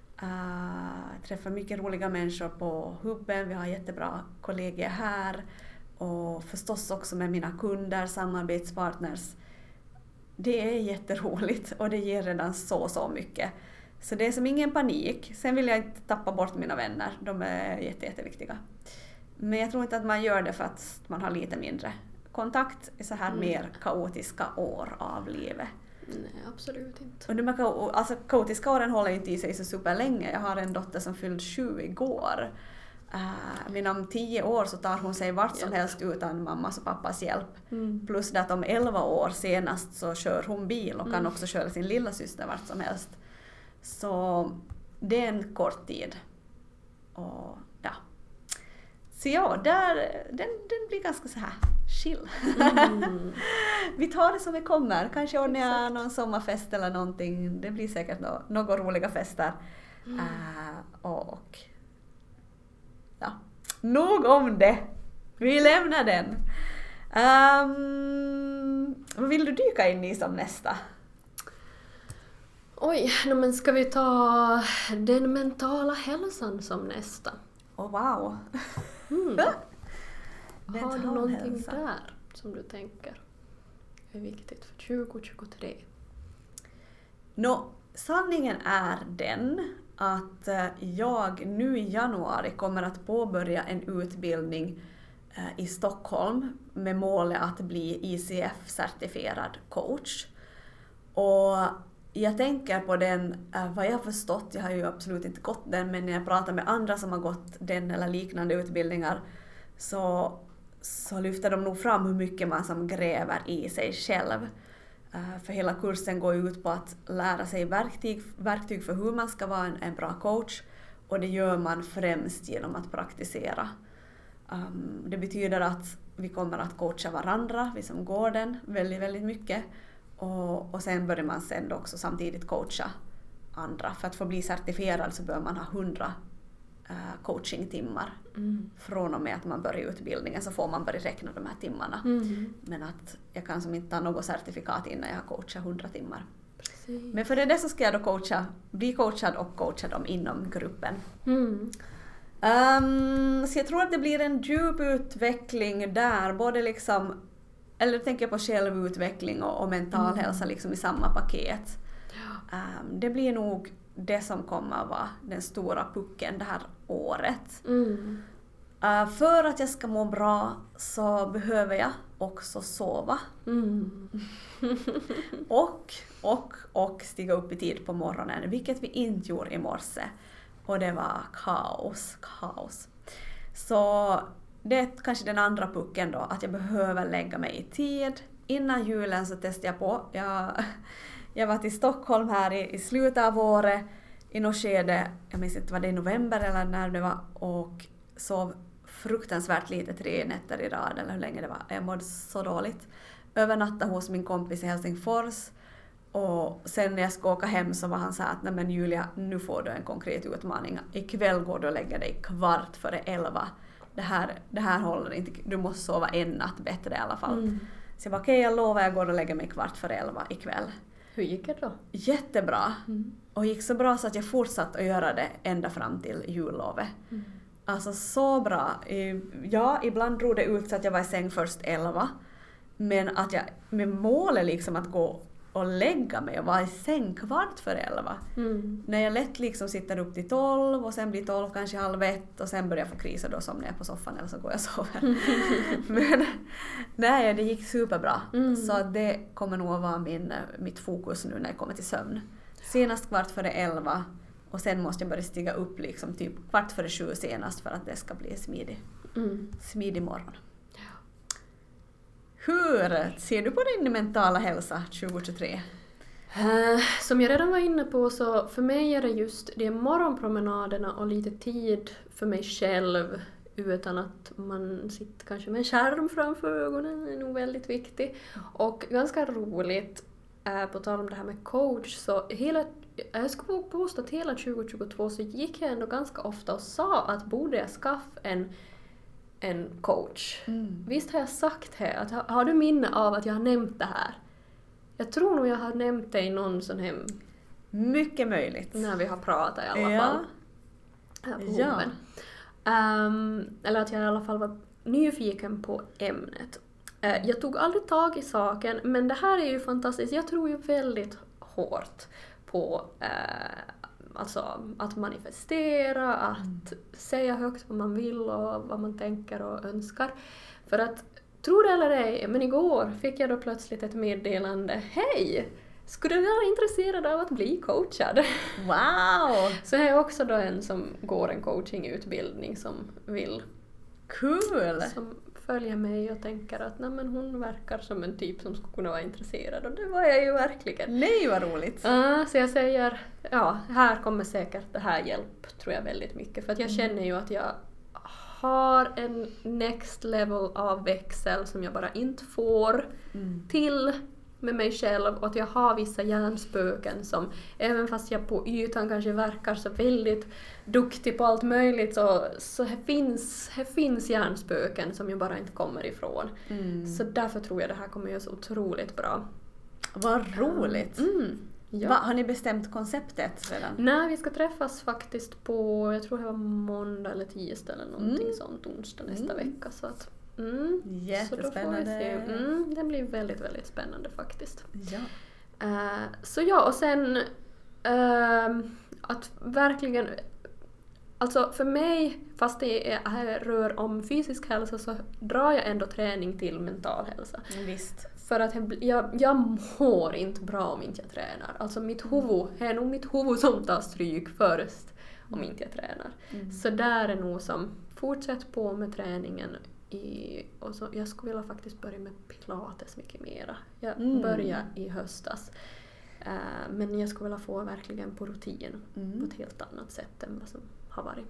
Uh, träffar mycket roliga människor på hubben, vi har jättebra kollegor här och förstås också med mina kunder, samarbetspartners. Det är jätteroligt och det ger redan så så mycket. Så det är som ingen panik. Sen vill jag inte tappa bort mina vänner, de är jätte, jätteviktiga. Men jag tror inte att man gör det för att man har lite mindre kontakt i så här mm. mer kaotiska år av livet. Nej, absolut inte. Och de här, alltså, kaotiska åren håller inte i sig så super länge. Jag har en dotter som fyllde sju igår. Uh, men om tio år så tar hon sig vart som helst utan mammas och pappas hjälp. Mm. Plus det att om elva år senast så kör hon bil och mm. kan också köra sin lilla syster vart som helst. Så det är en kort tid. Och ja. Så ja, där, den, den blir ganska så här chill. Mm. Vi tar det som det kommer. Kanske ordnar jag någon sommarfest eller någonting. Det blir säkert no- några roliga fester. Mm. Uh, och ja, nog om det. Vi lämnar den. Um, vad vill du dyka in i som nästa? Oj, no, men ska vi ta den mentala hälsan som nästa? Oh, wow. Mm. Har du någonting hälsa där som du tänker är viktigt för tjugohundratjugotre? Nå, sanningen är den att jag nu i januari kommer att påbörja en utbildning i Stockholm med målet att bli I C F-certifierad coach. Och jag tänker på den, vad jag har förstått, jag har ju absolut inte gått den, men när jag pratar med andra som har gått den eller liknande utbildningar så, så lyfter de nog fram hur mycket man som gräver i sig själv. För hela kursen går ut på att lära sig verktyg, verktyg för hur man ska vara en, en bra coach, och det gör man främst genom att praktisera. Um, det betyder att vi kommer att coacha varandra, vi som går den, väldigt, väldigt mycket. Och, och sen börjar man sen också samtidigt coacha andra. För att få bli certifierad så bör man ha hundra uh, coachingtimmar. Mm. Från och med att man börjar utbildningen så får man börja räkna de här timmarna. Mm. Men att jag kan som inte ta något certifikat innan jag har coachat hundra timmar. Precis. Men för det, det så ska jag då coacha, bli coachad och coacha dem inom gruppen. Mm. Um, så jag tror att det blir en djup utveckling där, både liksom, eller tänker jag på självutveckling och, och mental mm. hälsa liksom i samma paket. Ja. Um, det blir nog det som kommer att vara den stora pucken det här året. Mm. Uh, för att jag ska må bra så behöver jag också sova. Mm. och, och, och stiga upp i tid på morgonen, vilket vi inte gjorde i morse. Och det var kaos, kaos. Så det är kanske den andra pucken då, att jag behöver lägga mig i tid. Innan julen så testade jag på. Jag, jag var till Stockholm här i, i slutet av året, i något skede, jag minns inte, var det i november eller när det var, och sov fruktansvärt lite, tre nätter i rad eller hur länge det var. Jag mådde så dåligt. Övernattade hos min kompis i Helsingfors, och sen när jag skulle åka hem så var han så här att nej men Julia, nu får du en konkret utmaning. Ikväll går du och lägger dig kvart före elva. Det här, det här håller inte, du måste sova en natt bättre i alla fall. Mm. Så jag bara okej, okay, jag lovar, jag går och lägger mig kvart före elva ikväll. Hur gick det då? Jättebra. Mm. Och gick så bra så att jag fortsatte att göra det ända fram till jullovet. Mm. Alltså så bra. Ja, ibland drog det ut så att jag var i säng först elva. Men att jag, med målet liksom att gå och lägga mig och vara i säng kvart för elva. Mm. När jag lätt liksom sitter upp till tolv och sen blir tolv kanske halv ett och sen börjar jag få krisa, då somnar jag på soffan eller så går jag och sover. Men nej, det gick superbra. Mm. Så det kommer nog att vara min, mitt fokus nu när jag kommer till sömn. Senast kvart före elva. Och sen måste jag börja stiga upp liksom typ kvart före sju senast för att det ska bli smidig, mm. smidig morgon. Ja. Hur ser du på din mentala hälsa tjugohundratjugotre? Uh, som jag redan var inne på, så för mig är det just de morgonpromenaderna och lite tid för mig själv utan att man sitter kanske med en skärm framför ögonen, är nog väldigt viktigt. Och ganska roligt, uh, på tal om det här med coach, så hela jag skulle våga påstå att hela tjugohundratjugotvå så gick jag ändå ganska ofta och sa att borde jag skaffa en, en coach. Mm. Visst har jag sagt det? Att, har, har du minne av att jag har nämnt det här? Jag tror nog jag har nämnt det i någon sån här... Mycket möjligt. När vi har pratat i alla ja. fall. Ja. Um, eller att jag i alla fall var nyfiken på ämnet. Uh, jag tog aldrig tag i saken, men det här är ju fantastiskt. Jag tror ju väldigt hårt på eh, alltså att manifestera, att mm. säga högt vad man vill och vad man tänker och önskar. För att, tro det eller ej, men igår fick jag då plötsligt ett meddelande. Hej! Skulle du vara intresserad av att bli coachad? Wow! Så jag är också då en som går en coachingutbildning som vill. Cool! Som följer mig och tänker att nej, men hon verkar som en typ som skulle kunna vara intresserad, och det var jag ju verkligen. Nej, vad roligt! Uh, så jag säger, ja, här kommer säkert det här hjälp, tror jag väldigt mycket, för att jag mm. känner ju att jag har en next level av växel som jag bara inte får mm. till med mig själv, och att jag har vissa hjärnspöken som, även fast jag på ytan kanske verkar så väldigt duktig på allt möjligt, så, så här finns, här finns hjärnspöken som jag bara inte kommer ifrån. Mm. Så därför tror jag det här kommer göra så otroligt bra. Vad roligt! Mm. Ja. Va, har ni bestämt konceptet redan? Nej, vi ska träffas faktiskt på, jag tror det var måndag eller tisdag eller någonting mm. sånt, onsdag nästa mm. vecka. Så att Mm. Jättespännande. Så då får vi se. Mm, det blir väldigt, väldigt spännande faktiskt. Ja. Uh, så ja, och sen uh, att verkligen, alltså för mig, fast det är, rör om fysisk hälsa, så drar jag ändå träning till mental hälsa. Mm, visst. För att jag, jag mår inte bra om inte jag tränar. Alltså mitt huvud, det är nog mitt huvud som tar stryk först om inte jag tränar. Mm. Så där är nog som, fortsätt på med träningen. I, och så, jag skulle vilja faktiskt börja med pilates mycket mera. Jag mm. började i höstas. Uh, men jag skulle vilja få verkligen på rutin mm. på ett helt annat sätt än vad som har varit.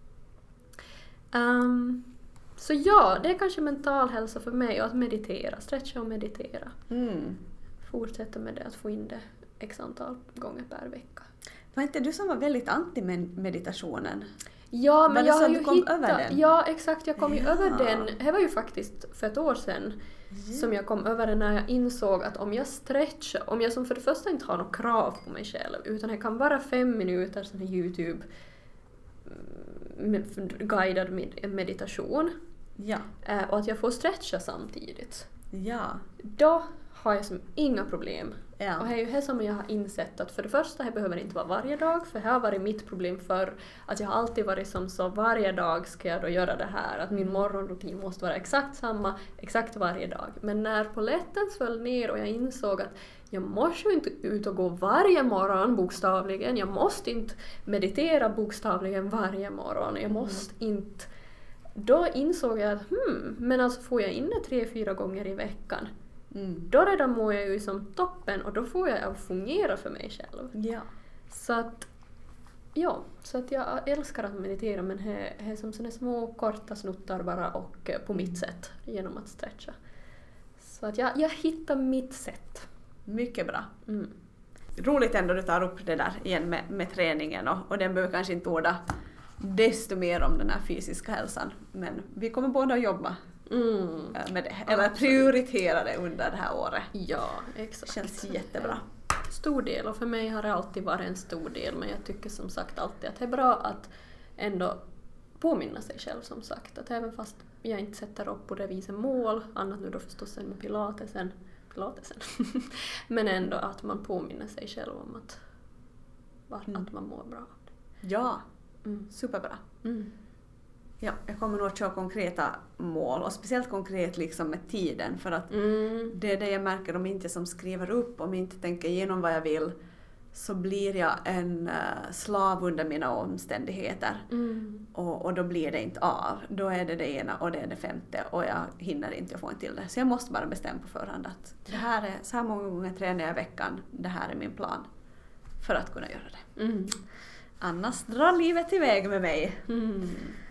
Um, så ja, det är kanske mental hälsa för mig, och att meditera, stretcha och meditera. Mm. Fortsätta med det, att få in det x antal gånger per vecka. Var inte du som var väldigt anti-meditationen? Ja, men var jag det så har att ju du kom hittat, över den? Ja, exakt, jag kom ja. ju över den. Det var ju faktiskt för ett år sedan ja. som jag kom över den, när jag insåg att om jag stretchar, om jag som för det första inte har något krav på mig själv, utan det kan vara fem minuter sån här YouTube med guidad med meditation ja. och att jag får stretcha samtidigt. Ja. Då har jag som inga problem. Ja. Och det är ju det som jag har insett att för det första, det behöver inte vara varje dag, för det har varit mitt problem för att jag har alltid varit som så varje dag ska jag då göra det här, att min morgonrutin måste vara exakt samma, exakt varje dag. Men när polletten föll ner och jag insåg att jag måste ju inte ut och gå varje morgon bokstavligen, jag måste inte meditera bokstavligen varje morgon, jag måste mm. inte... Då insåg jag att hmm, men alltså får jag in det tre, fyra gånger i veckan, mm. då redan mår jag ju som toppen och då får jag att fungera för mig själv. Ja. Så att, ja, så att jag älskar att meditera, men det är som såna små korta snuttar bara och på mitt sätt genom att stretcha. Så att jag, jag hittar mitt sätt. Mycket bra. Mm. Roligt ändå att du tar upp det där igen med, med träningen och, och den behöver kanske inte orda desto mer om den här fysiska hälsan, men vi kommer båda att jobba mm. med det, eller absolut. Prioritera det under det här året. Ja, exakt. Känns jättebra. Stor del, och för mig har det alltid varit en stor del, men jag tycker som sagt alltid att det är bra att ändå påminna sig själv, som sagt, att även fast jag inte sätter upp på det viset mål, annat nu då förstås än med pilatesen, pilatesen. men ändå att man påminner sig själv om att, att mm. man mår bra. Ja. Mm. Superbra. Mm. Ja, jag kommer nog att köra konkreta mål och speciellt konkret liksom med tiden, för att mm. det är det jag märker, om inte som skriver upp, om inte tänker igenom vad jag vill, så blir jag en uh, slav under mina omständigheter mm. och, och då blir det inte av. Då är det det ena och det är det femte och jag hinner inte, jag får inte till det. Så jag måste bara bestämma på förhand att det här är, så här många gånger tränar jag i veckan, det här är min plan för att kunna göra det. Mm. Annars drar livet iväg med mig. Mm.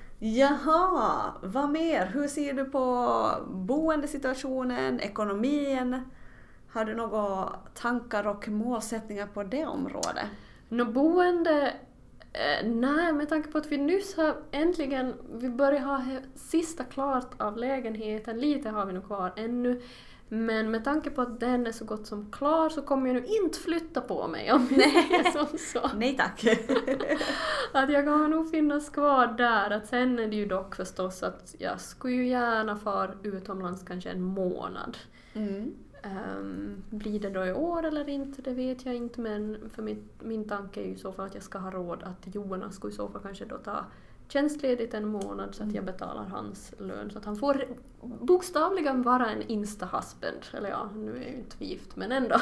Jaha, vad mer? Hur ser du på boendesituationen, ekonomin? Har du några tankar och målsättningar på det området? Nå, boende... Eh, nej, med tanke på att vi nyss har äntligen... Vi börjar ha sista klart av lägenheten. Lite har vi nog kvar ännu. Men med tanke på att den är så gott som klar så kommer jag nu inte flytta på mig om det är som så. Nej tack. Att jag kommer nog finnas kvar där. Att sen är det ju dock förstås att jag skulle ju gärna fara utomlands kanske en månad. Mm. Um, blir det då i år eller inte, det vet jag inte, men för min, min tanke är ju så fall att jag ska ha råd att Jonas skulle i så fall kanske då ta tjänstledigt en månad så att jag betalar hans lön så att han får bokstavligen vara en insta-husband. Eller ja, nu är jag ju inte gift, men ändå.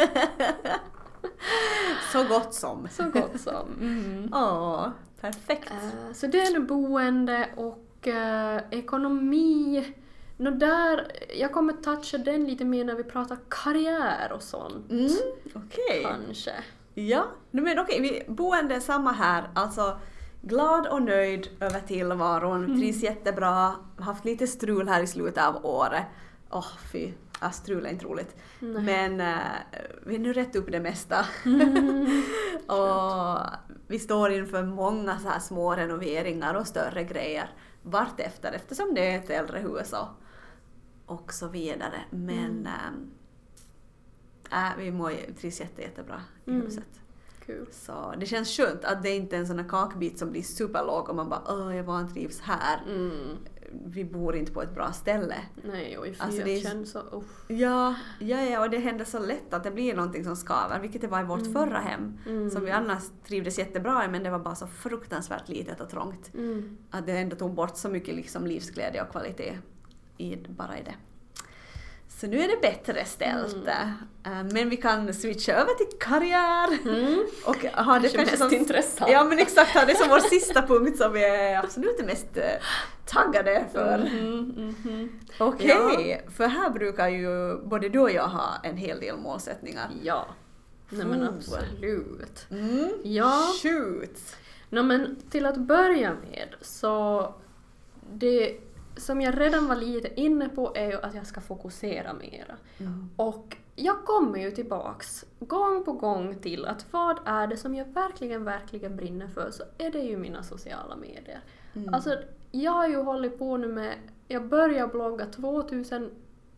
Så gott som. Så gott som. Mm. Ja, perfekt. Uh, så det är nu boende och uh, ekonomi. Nå där, jag kommer toucha den lite mer när vi pratar karriär och sånt. Mm, okej. Okay. Kanske. Ja, men okej, okay, boende är samma här. Alltså glad och nöjd över tillvaron, mm. trivs jättebra, haft lite strul här i slutet av året. Åh oh, fy, ja, strul är inte roligt. Nej. Men uh, vi har nu rätt upp det mesta. Mm. Och vi står inför många så här små renoveringar och större grejer vart efter, eftersom det är ett äldre hus och, och så vidare. Men mm. äh, vi mår trivs jätte, jättebra i mm. huset. Cool. Så det känns skönt att det inte är en sån här kakbit som blir superlåg och man bara åh, jag vantrivs här. Mm. Vi bor inte på ett bra ställe. Nej, och i fyra alltså det känns så... Uff. Ja, ja, ja, och det händer så lätt att det blir någonting som skaver, vilket det var i vårt mm. förra hem. Mm. Som vi annars trivdes jättebra i, men det var bara så fruktansvärt litet och trångt. Mm. Att det ändå tog bort så mycket liksom livsglädje och kvalitet i, bara i det. Så nu är det bättre ställt. Mm. Men vi kan switcha över till karriär. Mm. Och ha det kanske mest som, intressant. Ja, men exakt, ha det som vår sista punkt som vi är absolut mest taggade för. Mm, mm, mm. Okej, okay. Ja. För här brukar ju både du och jag ha en hel del målsättningar. Ja, nej men absolut. Mm. Ja. Shoot! No, men till att börja med så det som jag redan var lite inne på är ju att jag ska fokusera mera. Mm. Och jag kommer ju tillbaks gång på gång till att vad är det som jag verkligen, verkligen brinner för, så är det ju mina sociala medier. Mm. Alltså jag har ju hållit på nu med, jag började blogga tjugohundraåtta,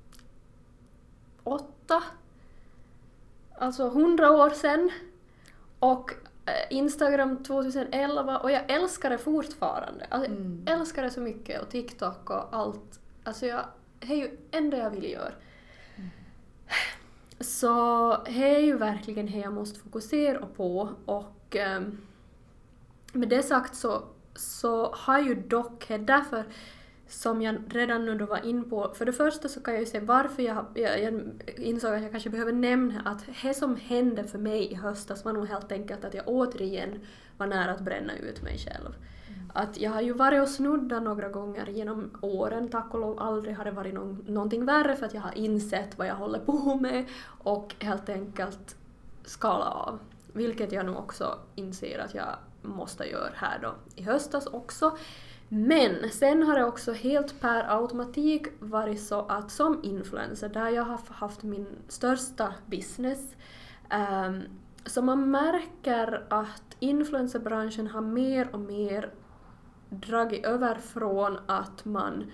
alltså hundra år sedan, och Instagram tjugoelva, och jag älskar det fortfarande. Alltså, mm. Jag älskar det så mycket, och TikTok och allt. Alltså jag, det är ju enda jag vill göra. Mm. Så det är ju verkligen det jag måste fokusera på, och eh, med det sagt så, så har ju dock det därför som jag redan nu då var in på. För det första så kan jag ju säga varför jag, jag, jag insåg att jag kanske behöver nämna att det som hände för mig i höstas var nog helt enkelt att jag återigen var nära att bränna ut mig själv. Mm. Att jag har ju varit och snuddat några gånger genom åren, tack och lov aldrig har det varit någon, någonting värre, för att jag har insett vad jag håller på med och helt enkelt skala av. Vilket jag nu också inser att jag måste göra här då i höstas också. Men sen har det också helt per automatik varit så att som influencer, där jag har haft min största business, um, så man märker att influencerbranschen har mer och mer dragit över från att man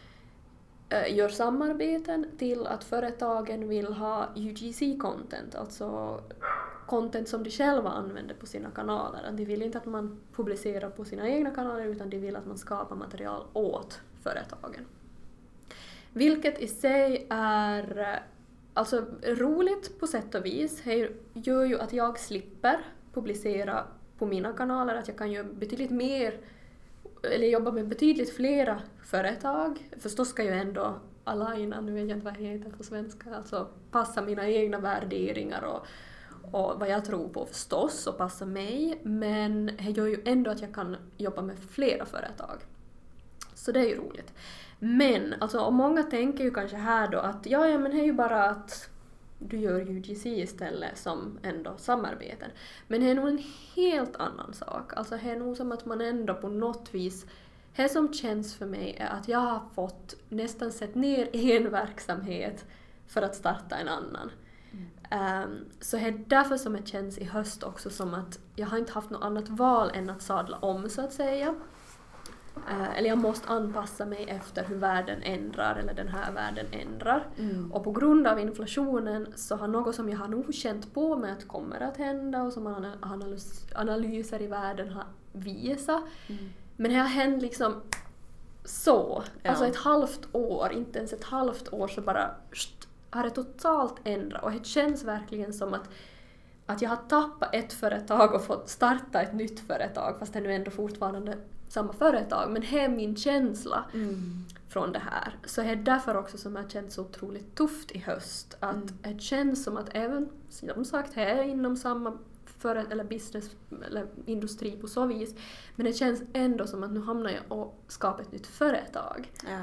uh, gör samarbeten till att företagen vill ha U G C-content, alltså content som de själva använder på sina kanaler. De vill inte att man publicerar på sina egna kanaler, utan de vill att man skapar material åt företagen. Vilket i sig är alltså roligt på sätt och vis. Det gör ju att jag slipper publicera på mina kanaler, att jag kan göra betydligt mer, eller jobba med betydligt flera företag. Förstås ska ju ändå aligna, nu vet jag inte vad det heter på svenska, alltså passa mina egna värderingar och och vad jag tror på förstås och passa mig, men det gör ju ändå att jag kan jobba med flera företag. Så det är ju roligt. Men alltså, och många tänker ju kanske här då att ja, ja men det är ju bara att du gör U G C istället som ändå samarbeten. Men det är nog en helt annan sak. Alltså det är nog som att man ändå på något vis, det som känns för mig är att jag har fått nästan sett ner en verksamhet för att starta en annan. Um, så det är därför som det känns i höst också som att jag har inte haft något annat val än att sadla om, så att säga. Uh, eller jag måste anpassa mig efter hur världen ändrar, eller den här världen ändrar. Mm. Och på grund av inflationen så har något som jag har nog känt på med att kommer att hända och som analys- analyser i världen har visat. Mm. Men det har hänt liksom så. Ja. Alltså ett halvt år, inte ens ett halvt år, så bara har det totalt ändrat, och det känns verkligen som att, att jag har tappat ett företag och fått starta ett nytt företag, fast det är nu ändå fortfarande samma företag, men det är min känsla mm. från det här. Så det är därför också som det känns så otroligt tufft i höst, att mm. det känns som att även, som sagt, det är inom samma för, eller business eller industri på så vis, men det känns ändå som att nu hamnar jag och skapar ett nytt företag. Ja.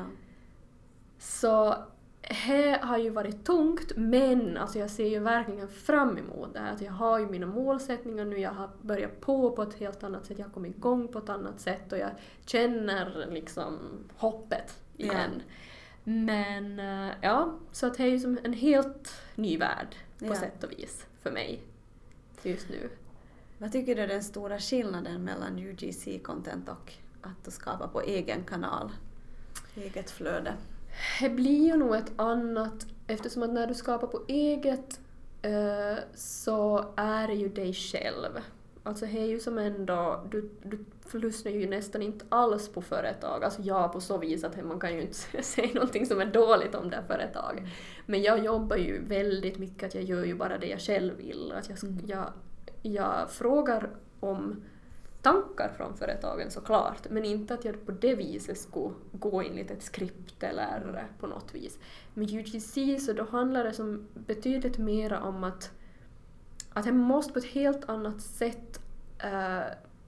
Så det har ju varit tungt, men alltså jag ser ju verkligen fram emot det här. Att jag har ju mina målsättningar nu, jag har börjat på på ett helt annat sätt, jag har kommit igång på ett annat sätt och jag känner liksom hoppet igen. Ja. Men ja, så att det är ju som en helt ny värld på ja. sätt och vis för mig just nu. Vad tycker du är den stora skillnaden mellan U G C-content och att skapa på egen kanal, eget flöde? Det blir ju nog ett annat, eftersom att när du skapar på eget uh, så är det ju dig själv. Alltså det är ju som ändå, du, du lyssnar ju nästan inte alls på företag. Alltså jag på så vis att man kan ju inte säga någonting som är dåligt om det här företaget. Men jag jobbar ju väldigt mycket, att jag gör ju bara det jag själv vill. Att jag, jag, jag frågar om tankar från företagen såklart, men inte att jag på det viset skulle gå in lite ett skript eller på något vis. Med U G C så då handlar det som betydligt mer om att att jag måste på ett helt annat sätt äh,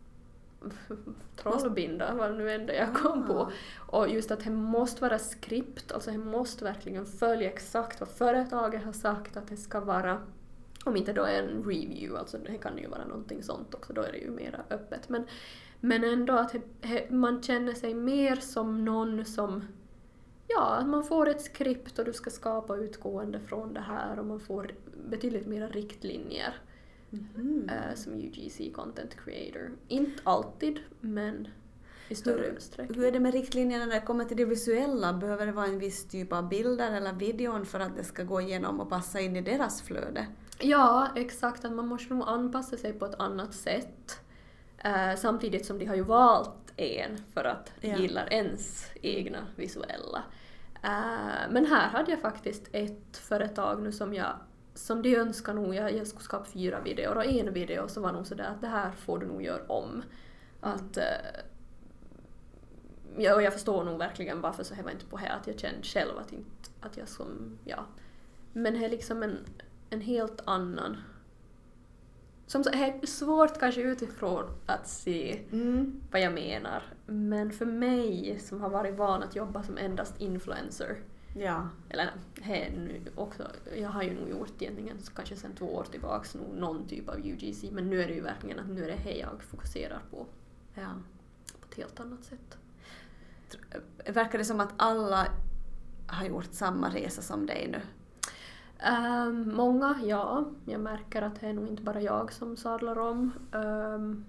trollbinda, vad nu ändå jag kom på. Och just att det måste vara skript, alltså det måste verkligen följa exakt vad företaget har sagt att det ska vara. Om inte då är en review, alltså det kan ju vara någonting sånt också, då är det ju mer öppet. Men, men ändå att he, he, man känner sig mer som någon som, ja, att man får ett skript och du ska skapa utgående från det här, och man får betydligt mera riktlinjer mm. äh, som U G C content creator. Inte alltid, men i större utsträckning. Hur är det med riktlinjerna när det kommer till det visuella? Behöver det vara en viss typ av bilder eller videon för att det ska gå igenom och passa in i deras flöde? Ja, exakt. Att man måste nog anpassa sig på ett annat sätt. Uh, samtidigt som de har ju valt en för att de ja. gillar ens egna visuella. Uh, men här hade jag faktiskt ett företag nu som jag som de önskar nog, jag, jag skulle skapa fyra videor och en video så var nog sådär att det här får du nog göra om. Mm. Att, uh, ja, och jag förstår nog verkligen varför så här var inte på här att jag kände själv att, inte, att jag som, ja. Men det är liksom en, en helt annan, som så är svårt kanske utifrån att se mm. vad jag menar. Men för mig som har varit van att jobba som endast influencer, ja. eller nej, nu också, jag har ju nog gjort egentligen kanske sedan två år tillbaks nog någon typ av U G C, men nu är det ju verkligen att nu är det här jag fokuserar på, ja. på ett helt annat sätt. Verkar det som att alla har gjort samma resa som dig nu? Um, många, ja. Jag märker att det är nog inte bara jag som sadlar om. Um,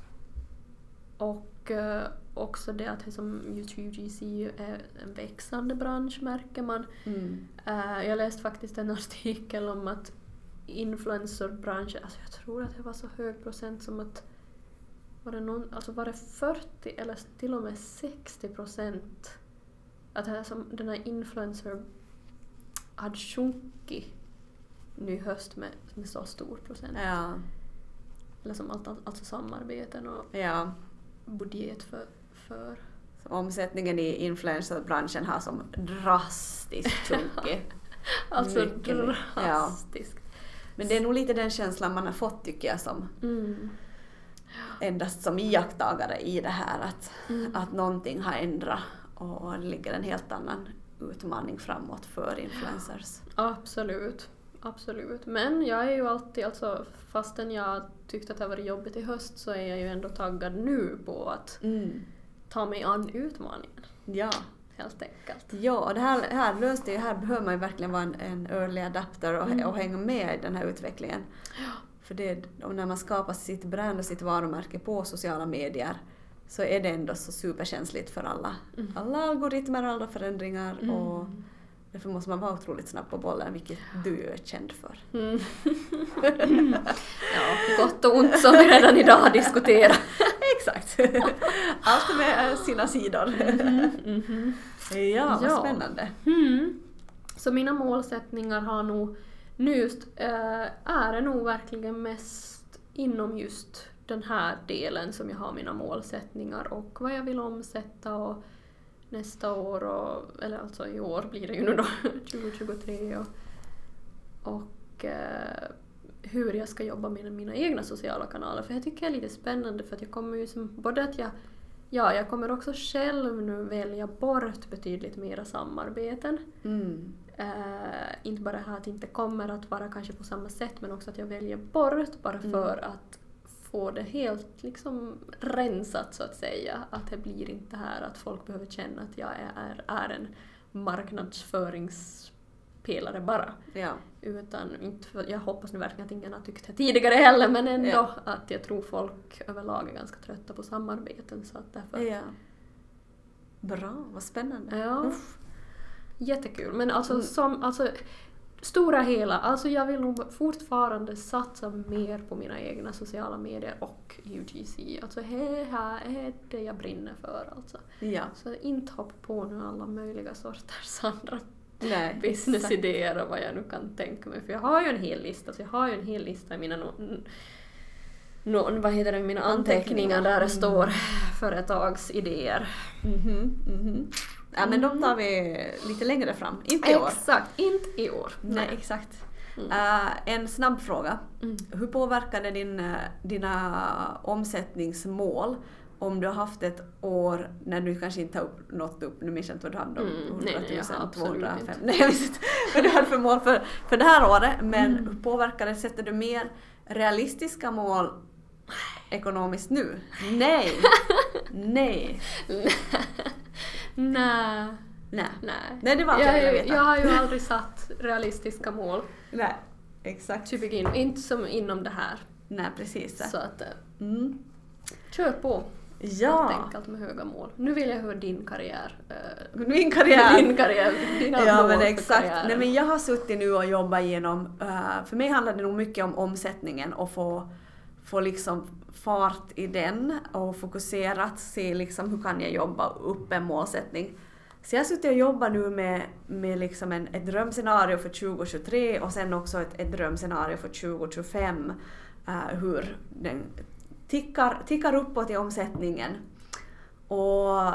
och uh, också det att det som YouTube G C är en växande bransch märker man. Mm. Uh, jag läste faktiskt en artikel om att influencerbranschen, alltså jag tror att det var så hög procent som att var det, någon, alltså var det fyrtio eller till och med sextio procent att det här som den här influencer hade sjunkit nu i höst med, med så stor procent. Ja. Eller som allt, alltså samarbeten och ja. budget för... för. Så omsättningen i influencerbranschen har som drastiskt sjunkit. Alltså mycket, drastiskt. Ja. Men det är nog lite den känslan man har fått tycker jag som mm. endast som iakttagare i det här att, mm. att någonting har ändrat och det ligger en helt annan utmaning framåt för influencers. Absolut, absolut. Men jag är ju alltid, alltså fastän jag tyckte att det var jobbigt i höst så är jag ju ändå taggad nu på att mm. ta mig an utmaningen. Ja. Helt enkelt. Ja, och det här, här löste det, här behöver man ju verkligen vara en, en early adapter och, mm. och hänga med i den här utvecklingen. Ja. För det, och när man skapar sitt brand och sitt varumärke på sociala medier så är det ändå så superkänsligt för alla. Mm. Alla algoritmer och alla förändringar mm. och därför måste man vara otroligt snabb på bollen, vilket du är känd för. Mm. Ja, gott och ont som vi redan idag har diskuterat. Exakt. Allt med sina sidor. Mm. Mm. Ja, vad ja. Spännande. Mm. Så mina målsättningar har nog nu just, äh, är det nog verkligen mest inom just den här delen som jag har mina målsättningar och vad jag vill omsätta och nästa år, och, eller alltså i år blir det ju nu då, tjugo tjugotre och, och eh, hur jag ska jobba med mina egna sociala kanaler. För jag tycker det är lite spännande för att jag kommer ju som, både att jag, ja jag kommer också själv nu välja bort betydligt mera samarbeten. Mm. Eh, inte bara här att det inte kommer att vara kanske på samma sätt men också att jag väljer bort bara för mm. att få det helt liksom rensat så att säga. Att det blir inte här att folk behöver känna att jag är, är en marknadsföringspelare bara. Ja. Utan inte för, jag hoppas nu verkligen att ingen har tyckt det tidigare heller men ändå ja. Att jag tror folk överlag är ganska trötta på samarbeten så att därför... Ja. Bra, vad spännande. Ja. Uff. Jättekul. Men alltså mm. som... Alltså, stora hela, alltså jag vill nog fortfarande satsa mer på mina egna sociala medier och U G C. Alltså det här är det jag brinner för alltså. Ja. Så inte hoppa på nu alla möjliga sorters andra Nej, businessidéer och vad jag nu kan tänka mig. För jag har ju en hel lista, så jag har ju en hel lista i mina no- no- vad heter det, mina anteckningar där det står företagsidéer. Mhm, mhm. Ja, men de tar vi lite längre fram. Inte i år. Exakt, inte i år. Nej, Nej exakt. Mm. Uh, en snabb fråga. Mm. Hur påverkade din, dina omsättningsmål om du har haft ett år när du kanske inte har nått upp, nu minns jag inte vad du hade, mm. hundratusen, tvåhundrafem. Nej, jag visste inte vad du hade för mål för, för det här året, men mm. hur påverkade, sätter du mer realistiska mål ekonomiskt nu? Nej! Nej! Nej. Nej. Nej. Nej, det var jag, jag, jag, jag har ju aldrig satt realistiska mål. Nej, exakt. To begin. Inte som inom det här. Nej, precis. Så att mm. kör på. Ja. Helt enkelt med höga mål. Nu vill jag höra din karriär. Uh, Min karriär? Din karriär. Dina ja, mål men exakt. Nej, men jag har suttit nu och jobbat igenom, uh, för mig handlar det nog mycket om omsättningen och få, få liksom fart i den och fokuserat se liksom hur kan jag jobba upp en målsättning Så jag har suttit och jobbat nu med, med liksom en, ett drömscenario för tjugo tjugotre och sen också ett, ett drömscenario för tjugo tjugofem. Uh, hur den tickar, tickar uppåt i omsättningen. Och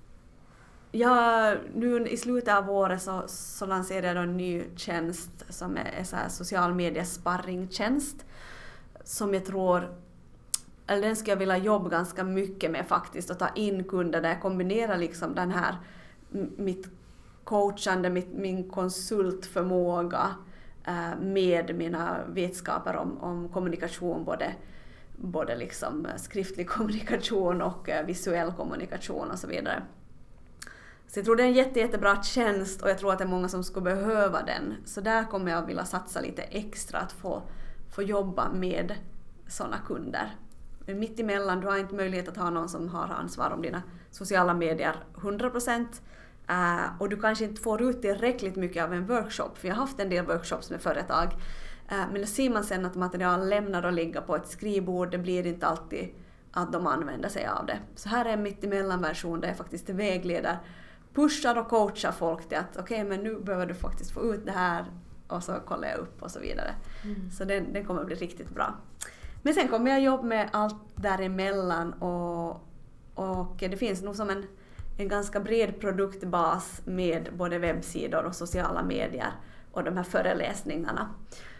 jag, nu i slutet av året så, så lanserar jag en ny tjänst som är en så här social media sparringtjänst som jag tror, eller den ska jag vilja jobba ganska mycket med faktiskt och ta in kunder där jag kombinerar liksom den här mitt coachande, mitt, min konsultförmåga eh, med mina vetskaper om, om kommunikation, både, både liksom skriftlig kommunikation och eh, visuell kommunikation och så vidare. Så jag tror det är en jätte, jättebra tjänst och jag tror att det är många som skulle behöva den. Så där kommer jag vilja satsa lite extra att få, få jobba med sådana kunder. Men mitt emellan, du har inte möjlighet att ha någon som har ansvar om dina sociala medier hundra procent. Uh, och du kanske inte får ut tillräckligt mycket av en workshop. För jag har haft en del workshops med företag. Uh, men då ser man sen att material lämnar och ligger på ett skrivbord. Det blir inte alltid att de använder sig av det. Så här är en mitt emellan version där jag faktiskt vägleder, pushar och coachar folk till att okej, okay, men nu behöver du faktiskt få ut det här. Och så kollar jag upp och så vidare. Mm. Så den, den kommer att bli riktigt bra. Men sen kommer jag jobba med allt däremellan och, och det finns nog som en, en ganska bred produktbas med både webbsidor och sociala medier och de här föreläsningarna.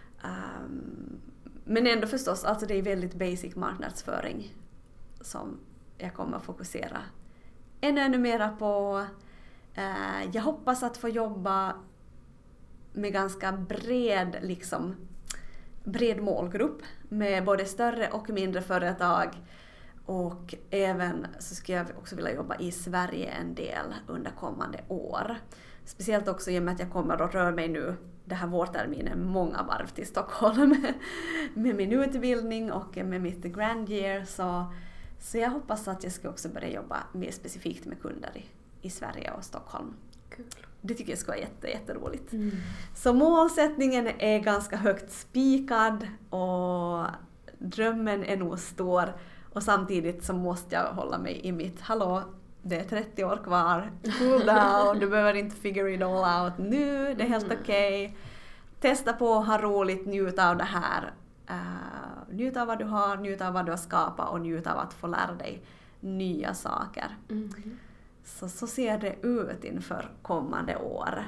Um, men ändå förstås, alltså det är väldigt basic marknadsföring som jag kommer att fokusera ännu, ännu mera på. Uh, jag hoppas att få jobba med ganska bred liksom bred målgrupp med både större och mindre företag, och även så skulle jag också vilja jobba i Sverige en del under kommande år. Speciellt också i och med att jag kommer att röra mig nu det här vårterminen många varv till Stockholm med min utbildning och med mitt grand year, så, så jag hoppas att jag ska också börja jobba mer specifikt med kunder i, i Sverige och Stockholm. Kul. Det tycker jag ska vara jätte, jätteroligt. Mm. Så målsättningen är ganska högt spikad och drömmen är nog stor. Och samtidigt så måste jag hålla mig i mitt, hallå, det är trettio år kvar, cool down, du behöver inte figure it all out nu, det är helt mm. okej. Okay. Testa på, ha roligt, njuta av det här. Uh, njuta av vad du har, njuta av vad du har skapat och njuta av att få lära dig nya saker. Mm. Så, så ser det ut inför kommande år.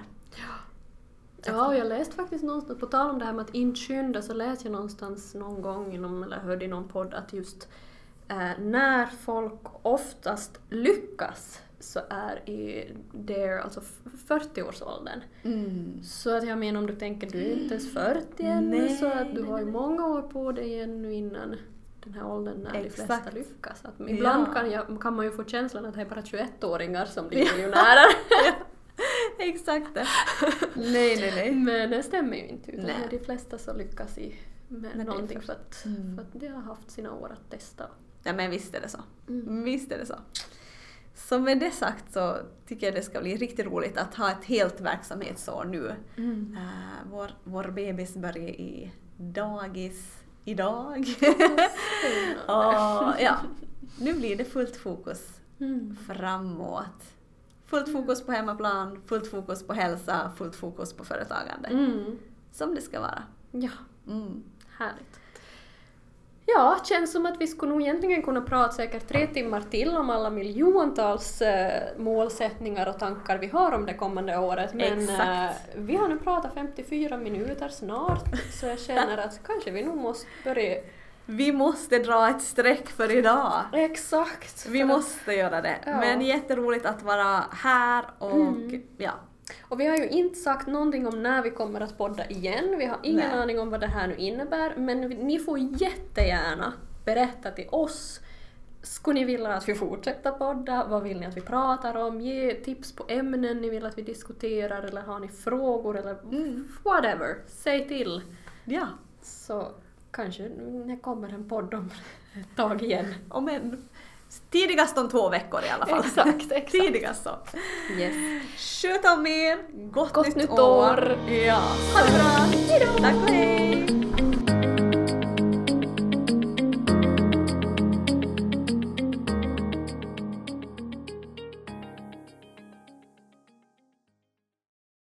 Ja, och jag läste faktiskt någonstans, på tal om det här med att inte skynda, så läste jag någonstans någon gång inom, eller hörde i någon podd att just eh, när folk oftast lyckas så är i der, alltså fyrtio-årsåldern. Mm. Så att jag menar, om du tänker, du är inte ens fyrtio ännu, så att du har ju många år på dig ännu innan den här åldern när Exakt. de flesta lyckas. Att ibland ja. kan, jag, kan man ju få känslan att det är bara tjugoett-åringar som blir miljonärer. Exakt. nej, nej, nej. Men det stämmer ju inte, utan nej. de flesta så lyckas i med men någonting för att, mm. för att de har haft sina år att testa. Ja, men visst är det så. Mm. Visst är det så. Så med det sagt så tycker jag det ska bli riktigt roligt att ha ett helt verksamhetsår nu. Mm. Uh, vår, vår bebis börjar i dagis idag. Och ja, nu blir det fullt fokus Mm. framåt. Fullt fokus på hemmaplan, fullt fokus på hälsa, fullt fokus på företagande. Mm. Som det ska vara. Ja, Mm. härligt. Ja, känns som att vi skulle nog egentligen kunna prata säkert tre timmar till om alla miljontals eh, målsättningar och tankar vi har om det kommande året. Men eh, vi har nu pratat femtiofyra minuter snart, så jag känner att kanske vi nog måste börja... Vi måste dra ett streck för idag. Exakt. Vi måste göra det. Ja. Men jätteroligt att vara här och Mm. ja. Och vi har ju inte sagt någonting om när vi kommer att podda igen. Vi har ingen Nej. aning om vad det här nu innebär. Men ni får jättegärna berätta till oss. Skulle ni vilja att vi fortsätter podda? Vad vill ni att vi pratar om? Ge tips på ämnen ni vill att vi diskuterar. Eller har ni frågor? Eller Mm. whatever. Säg till. Ja. Så kanske det kommer en podd om ett tag igen. Om en, tidigast om två veckor i alla fall. Exakt, exakt. Tidigast så. Yes. Sköt om er. Gott, Gott nytt, nytt år. år. Ja. Ha det bra. Hejdå. Tack och hej.